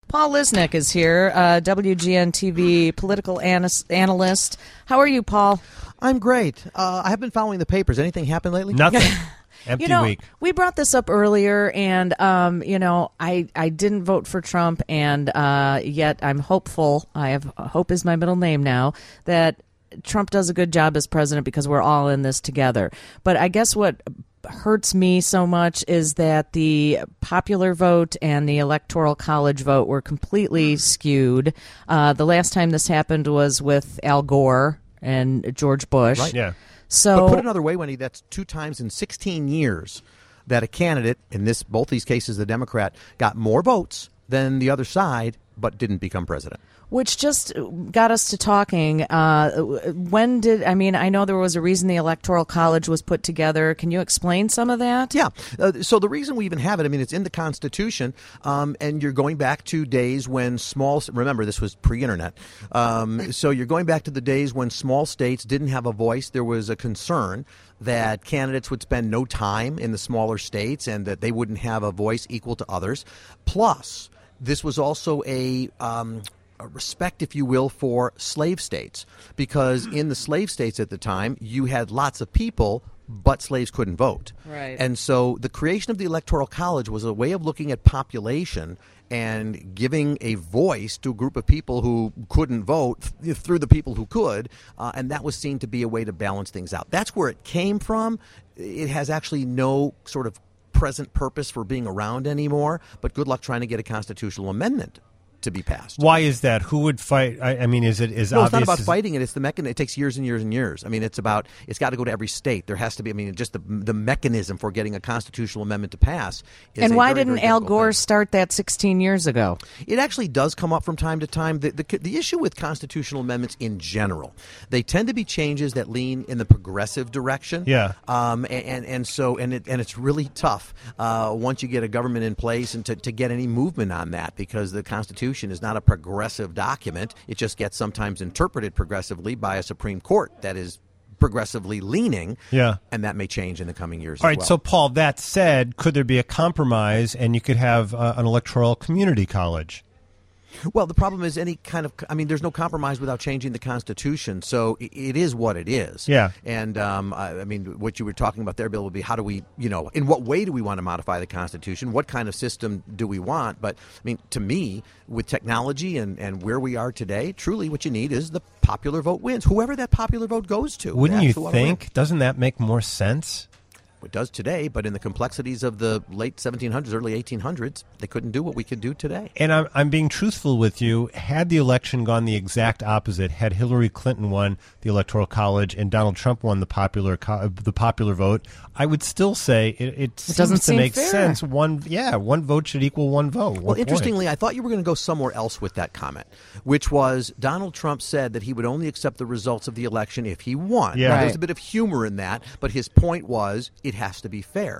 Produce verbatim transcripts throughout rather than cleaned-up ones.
Paul Lisnek is here, uh, W G N T V political anas- analyst. How are you, Paul? I'm great. Uh, I have been following the papers. Anything happened lately? Nothing. Empty you know, week. We brought this up earlier, and um, you know, I, I didn't vote for Trump, and uh, yet I'm hopeful. I have hope is my middle name now that Trump does a good job as president because we're all in this together. But I guess what hurts me so much is that the popular vote and the electoral college vote were completely skewed. Uh, the last time this happened was with Al Gore and George Bush. Right. Yeah. So, but put another way, Wendy, that's two times in sixteen years that a candidate, in this both these cases the Democrat, got more votes than the other side but didn't become president. Which just got us to talking. Uh, when did, I mean, I know there was a reason the Electoral College was put together. Can you explain some of that? Yeah. Uh, so the reason we even have it, I mean, it's in the Constitution, um, and you're going back to days when small, remember, this was pre-internet. Um, so you're going back to the days when small states didn't have a voice. There was a concern that candidates would spend no time in the smaller states and that they wouldn't have a voice equal to others. Plus, this was also a... Um, A respect, if you will, for slave states, because in the slave states at the time, you had lots of people, but slaves couldn't vote. Right. And so the creation of the Electoral College was a way of looking at population and giving a voice to a group of people who couldn't vote th- through the people who could, uh, and that was seen to be a way to balance things out. That's where it came from. It has actually no sort of present purpose for being around anymore, but good luck trying to get a constitutional amendment to be passed. Why is that? Who would fight? I, I mean, is it is well, obvious? It's not about is fighting it. It's the mechanism. It takes years and years and years. I mean, it's about, it's got to go to every state. There has to be, I mean, just the the mechanism for getting a constitutional amendment to pass. Is and a why very, didn't very Al difficult Gore thing. start that sixteen years ago? It actually does come up from time to time. The, the the issue with constitutional amendments in general, they tend to be changes that lean in the progressive direction. Yeah. Um. And and, and so and it and it's really tough uh, once you get a government in place and to, to get any movement on that, because the Constitution is not a progressive document. It just gets sometimes interpreted progressively by a Supreme Court that is progressively leaning. Yeah. And that may change in the coming years. All as right. well. So, Paul, that said, could there be a compromise and you could have uh, an electoral community college? Well, the problem is any kind of, I mean, there's no compromise without changing the Constitution. So it, it is what it is. Yeah. And, um, I, I mean, what you were talking about there, Bill, would be how do we, you know, in what way do we want to modify the Constitution? What kind of system do we want? But, I mean, to me, with technology and, and where we are today, truly what you need is the popular vote wins. Whoever that popular vote goes to. Wouldn't you who ought to win. think? Doesn't that make more sense? It does today, but in the complexities of the late seventeen hundreds, early eighteen hundreds, they couldn't do what we could do today. And I'm, I'm being truthful with you. Had the election gone the exact opposite, had Hillary Clinton won the Electoral College and Donald Trump won the popular co- the popular vote, I would still say it, it, it seems doesn't to seem make fair. sense. One, yeah, one vote should equal one vote. One Well, point. interestingly, I thought you were going to go somewhere else with that comment, which was Donald Trump said that he would only accept the results of the election if he won. Yeah. Now, Right. there's a bit of humor in that, but his point was it has to be fair.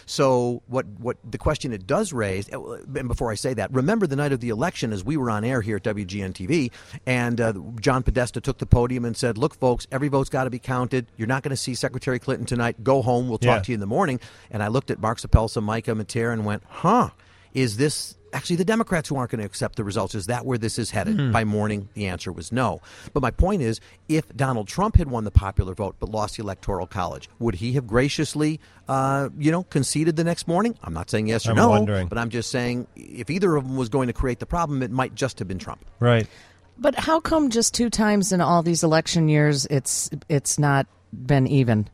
So what, what the question it does raise, and before I say that, remember the night of the election as we were on air here at W G N T V, and uh, John Podesta took the podium and said, look, folks, every vote's got to be counted. You're not going to see Secretary Clinton tonight. Go home. We'll talk Yeah. to you in the morning. And I looked at Mark Sapelsa, Micah Matera, and went, huh, is this actually the Democrats who aren't going to accept the results? Is that where this is headed? Mm-hmm. By morning, the answer was no. But my point is, if Donald Trump had won the popular vote but lost the Electoral College, would he have graciously, uh, you know, conceded the next morning? I'm not saying yes or I'm no, wondering. but I'm just saying if either of them was going to create the problem, it might just have been Trump. Right. But how come just two times in all these election years it's it's not been even?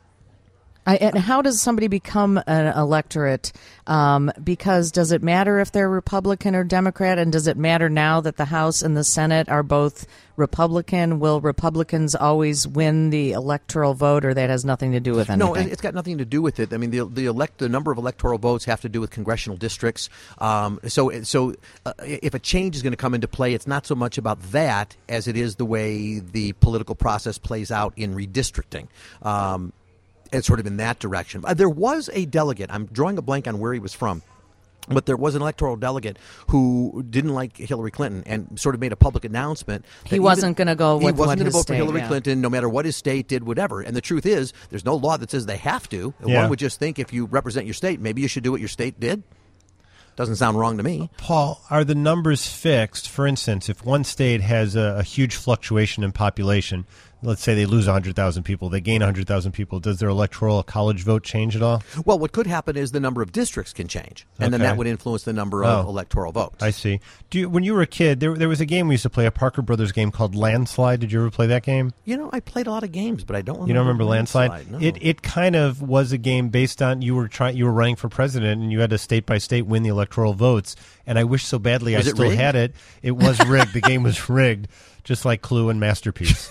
I, and how does somebody become an electorate? Um, because does it matter if they're Republican or Democrat? And does it matter now that the House and the Senate are both Republican? Will Republicans always win the electoral vote, or that has nothing to do with anything? No, it's got nothing to do with it. I mean, the the elect the number of electoral votes have to do with congressional districts. Um, so so uh, if a change is going to come into play, it's not so much about that as it is the way the political process plays out in redistricting. Um, It's sort of in that direction. Uh, there was a delegate. I'm drawing a blank on where he was from. But there was an electoral delegate who didn't like Hillary Clinton and sort of made a public announcement. That He wasn't going to go with He wasn't what going to his vote for state, Hillary yeah. Clinton, no matter what his state did, whatever. And the truth is, there's no law that says they have to. Yeah. One would just think if you represent your state, maybe you should do what your state did. Doesn't sound wrong to me. Paul, are the numbers fixed? For instance, if one state has a, a huge fluctuation in population, let's say they lose one hundred thousand people, they gain one hundred thousand people, does their electoral college vote change at all? Well, what could happen is the number of districts can change, and Okay. then that would influence the number of Oh. electoral votes. I see. Do you, when you were a kid, there there was a game we used to play, a Parker Brothers game called Landslide. Did you ever play that game? You know, I played a lot of games, but I don't remember. You don't remember Landslide? Landslide, no. It it kind of was a game based on you were trying you were running for president and you had to state by state win the electoral votes. And I wish so badly Was I it still rigged? had it. It was rigged. The game was rigged, just like Clue and Masterpiece.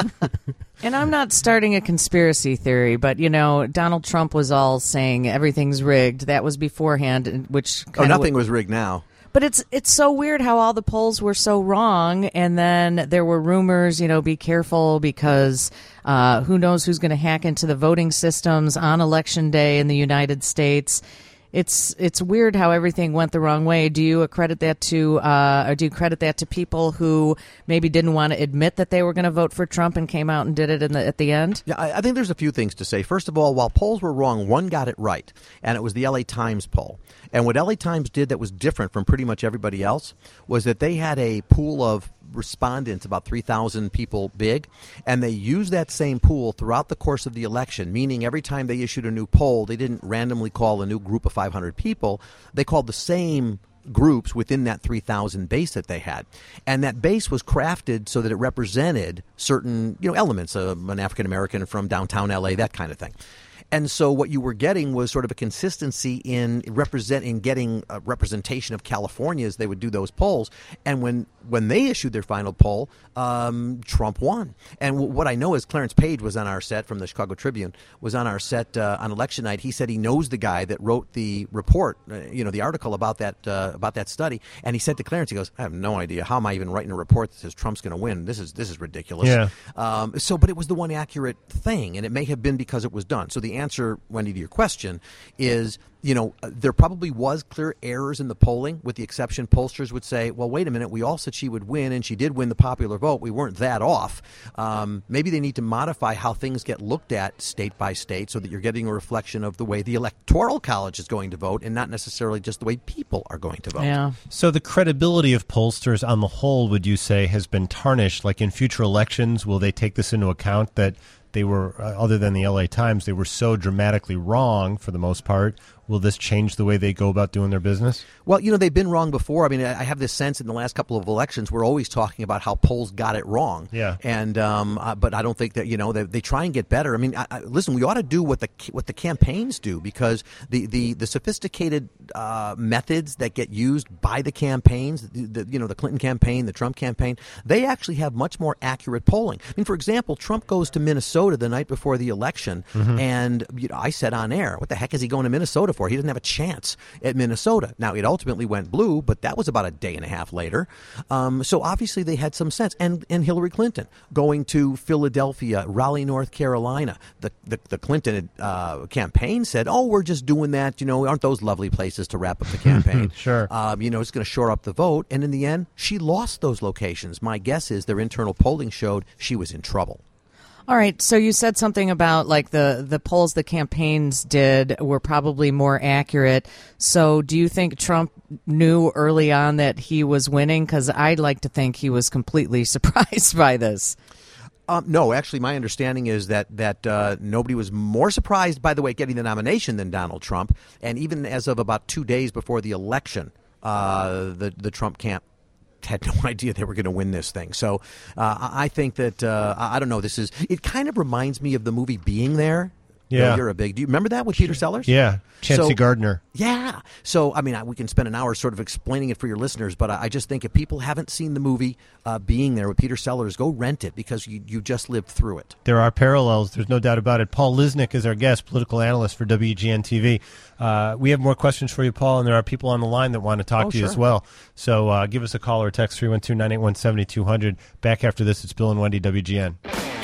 And I'm not starting a conspiracy theory, but, you know, Donald Trump was all saying everything's rigged. That was beforehand, and- which Oh, kind nothing was rigged now. But it's it's so weird how all the polls were so wrong, and then there were rumors, you know, be careful because uh, who knows who's going to hack into the voting systems on Election Day in the United States. It's it's weird how everything went the wrong way. Do you accredit that to, uh, or do you credit that to people who maybe didn't want to admit that they were going to vote for Trump and came out and did it in the, at the end? Yeah, I, I think there's a few things to say. First of all, while polls were wrong, one got it right, and it was the L A Times poll. And what L A Times did that was different from pretty much everybody else was that they had a pool of respondents, about three thousand people big, and they used that same pool throughout the course of the election, meaning every time they issued a new poll, they didn't randomly call a new group of five hundred people. They called the same groups within that three thousand base that they had. And that base was crafted so that it represented certain, you know, elements of an African American from downtown L A, that kind of thing. And so what you were getting was sort of a consistency in represent in getting a representation of California as they would do those polls. And when when they issued their final poll, um, Trump won. And w- what I know is Clarence Page was on our set from the Chicago Tribune, was on our set uh, on election night. He said he knows the guy that wrote the report, uh, you know, the article about that uh, about that study. And he said to Clarence, he goes, "I have no idea. How am I even writing a report that says Trump's going to win? This is this is ridiculous." Yeah. Um, so, but it was the one accurate thing, and it may have been because it was done. So the answer, Wendy, to your question is, you know, uh, there probably was clear errors in the polling, with the exception pollsters would say, well, wait a minute, we all said she would win, and she did win the popular vote. We weren't that off. Um, maybe they need to modify how things get looked at state by state so that you're getting a reflection of the way the Electoral College is going to vote and not necessarily just the way people are going to vote. Yeah. So the credibility of pollsters on the whole, would you say, has been tarnished? Like in future elections, will they take this into account that they were, uh, other than the L A Times, they were so dramatically wrong for the most part? Will this change the way they go about doing their business? Well, you know, they've been wrong before. I mean, I I have this sense in the last couple of elections, we're always talking about how polls got it wrong. Yeah. And um, uh, but I don't think that, you know, they, they try and get better. I mean, I, I, listen, we ought to do what the what the campaigns do, because the the, the sophisticated uh, methods that get used by the campaigns, the, the you know, the Clinton campaign, the Trump campaign, they actually have much more accurate polling. I mean, for example, Trump goes to Minnesota the night before the election, Mm-hmm. and you know, I said on air, what the heck is he going to Minnesota for? He doesn't have a chance at Minnesota. Now, it ultimately went blue, but that was about a day and a half later. Um, so obviously they had some sense. And and Hillary Clinton going to Philadelphia, Raleigh, North Carolina. The the, the Clinton uh, campaign said, oh, we're just doing that. You know, aren't those lovely places to wrap up the campaign? Sure. Um, you know, it's going to shore up the vote. And in the end, she lost those locations. My guess is their internal polling showed she was in trouble. All right, so you said something about like the, the polls the campaigns did were probably more accurate. So do you think Trump knew early on that he was winning? Because I'd like to think he was completely surprised by this. Um, no, actually, my understanding is that that uh, nobody was more surprised, by the way, getting the nomination than Donald Trump. And even as of about two days before the election, uh, the the Trump camp had no idea they were going to win this thing. So uh, I think that, uh, I don't know, this is, it kind of reminds me of the movie Being There. Yeah. You know, you're a big, do you remember that with Peter Sellers? Yeah. Chancey So- Gardner. Yeah. So, I mean, I, we can spend an hour sort of explaining it for your listeners, but I, I just think if people haven't seen the movie uh, Being There with Peter Sellers, go rent it, because you, you just lived through it. There are parallels. There's no doubt about it. Paul Lisnek is our guest, political analyst for W G N T V. Uh, we have more questions for you, Paul, and there are people on the line that want to talk Oh, to you sure. as well. So uh, give us a call or text three one two, nine eight one, seven two zero zero. Back after this, it's Bill and Wendy, W G N.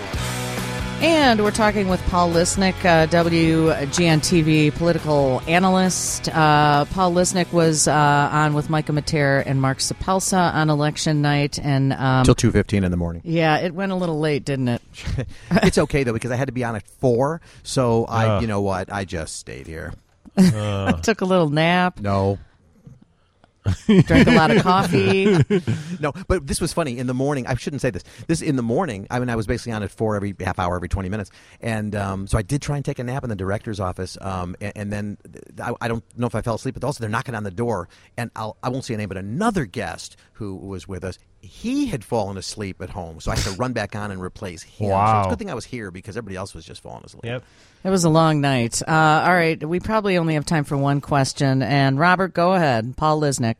And we're talking with Paul Lisnek, uh, W G N T V political analyst. Uh, Paul Lisnek was uh, on with Micah Mater and Mark Sapelsa on election night. And um, Till two fifteen in the morning. yeah, it went a little late, didn't it? It's okay, though, because I had to be on at four. So, I, Oh. you know what? I just stayed here. I took a little nap. No. Drank a lot of coffee. No, but this was funny. In the morning, I shouldn't say this. This in the morning, I mean, I was basically on at four every half hour, every twenty minutes. And um, so I did try and take a nap in the director's office. Um, and, and then I, I don't know if I fell asleep, but also they're knocking on the door. And I'll, I won't say a name, but another guest who was with us, he had fallen asleep at home. So I had to run back on and replace him. Wow. So it's a good thing I was here because everybody else was just falling asleep. Yep. It was a long night. Uh, all right, we probably only have time for one question. And Robert, go ahead. Paul Lisnek.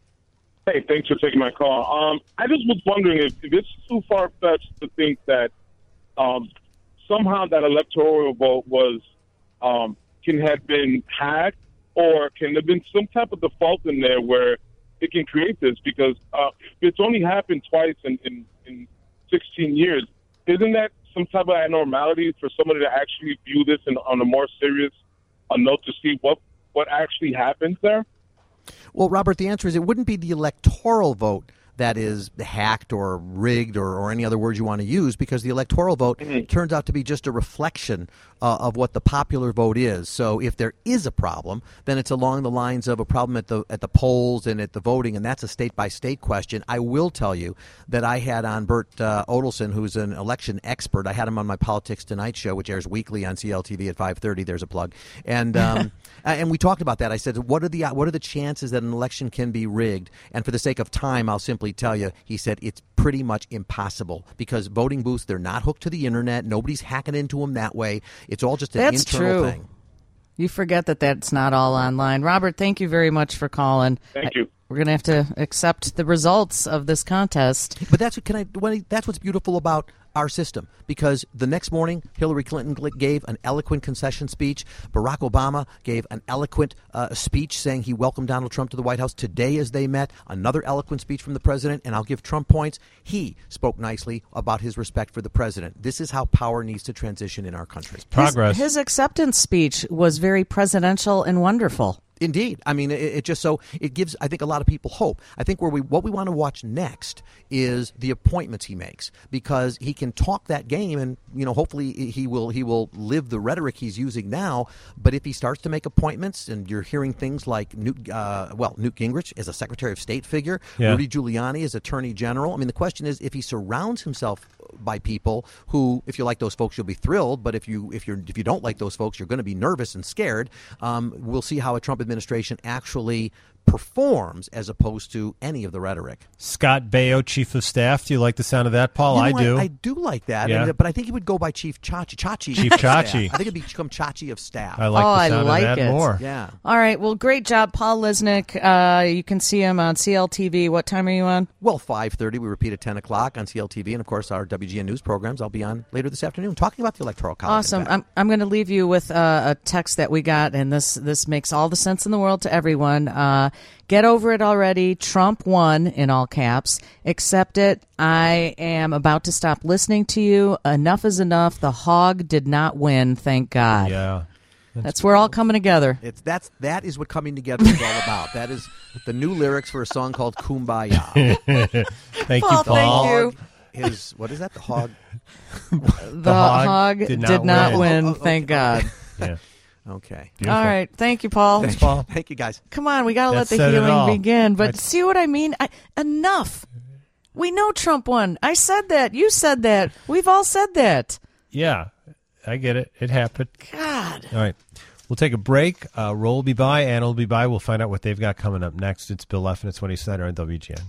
Hey, thanks for taking my call. Um, I just was wondering if, if it's too far-fetched to think that um, somehow that electoral vote was um, can have been hacked, or can there have been some type of default in there where it can create this? Because uh, if it's only happened twice in, in, in sixteen years, isn't that some type of abnormality for somebody to actually view this in, on a more serious a note to see what, what actually happens there? Well, Robert, the answer is it wouldn't be the electoral vote that is hacked or rigged or, or any other words you want to use, because the electoral vote mm-hmm. turns out to be just a reflection uh, of what the popular vote is. So if there is a problem, then it's along the lines of a problem at the at the polls and at the voting, and that's a state-by-state question. I will tell you that I had on Bert uh, Odelson, who's an election expert. I had him on my Politics Tonight show, which airs weekly on C L T V at five thirty. There's a plug. And um, and we talked about that. I said, what are the what are the chances that an election can be rigged? And for the sake of time, I'll simply tell you, he said it's pretty much impossible because voting booths, they're not hooked to the internet. Nobody's hacking into them that way. It's all just an That's internal true. thing. You forget that that's not all online. Robert, thank you very much for calling. Thank you. We're going to have to accept the results of this contest. But that's what can I. What, that's what's beautiful about our system, because the next morning Hillary Clinton gave an eloquent concession speech. Barack Obama gave an eloquent uh, speech saying he welcomed Donald Trump to the White House. Today, as they met, another eloquent speech from the president, and I'll give Trump points. He spoke nicely about his respect for the president. This is how power needs to transition in our country. Progress. His, his acceptance speech was very presidential and wonderful. Indeed. I mean, it, it just so it gives, I think, a lot of people hope. I think where we what we want to watch next is the appointments he makes, because he can talk that game, and you know, hopefully he will he will live the rhetoric he's using now. But if he starts to make appointments, and you're hearing things like Newt, uh, well, Newt Gingrich is a Secretary of State figure, yeah. Rudy Giuliani is Attorney General. I mean, the question is if he surrounds himself by people who, if you like those folks, you'll be thrilled. But if you if you if you don't like those folks, you're going to be nervous and scared. Um, we'll see how a Trump administration actually performs as opposed to any of the rhetoric. Scott Baio, Chief of Staff. Do you like the sound of that, Paul? You know, I do. I, I do like that, Yeah. and, but I think he would go by Chief Chachi. Chachi. Chief of Staff. Chachi. I think it'd become Chachi of Staff. I like Oh, the I sound like of that it. more. Yeah. All right. Well, great job, Paul Lisnek. Uh, you can see him on C L T V. What time are you on? Well, five thirty. We repeat at ten o'clock on C L T V, and of course our W G N News programs. I'll be on later this afternoon talking about the Electoral College. Awesome. I'm I'm going to leave you with uh, a text that we got, and this this makes all the sense in the world to everyone. Uh, get over it already. Trump won in all caps. Accept it. I am about to stop listening to you. Enough is enough. The hog did not win. Thank God. Yeah. That's, That's we're all coming together. It's that's that is what coming together is all about. That is the new lyrics for a song called Kumbaya. Thank Paul, you, Paul. thank you. His what is that? The hog. The, hog hog, did did not not, win. win. Oh, oh, okay. Thank God. Yeah. Okay. Beautiful. All right. Thank you, Paul. Thanks, Paul. Thank you, guys. Come on, we got to That let the said it healing all. begin. But That's- see what I mean? I, enough. We know Trump won. I said that. You said that. We've all said that. Yeah. I get it. It happened. God. All right. We'll take a break. Uh, Roll will be by. Anna will be by. We'll find out what they've got coming up next. It's Bill Leff and it's Wendy Snyder on W G N.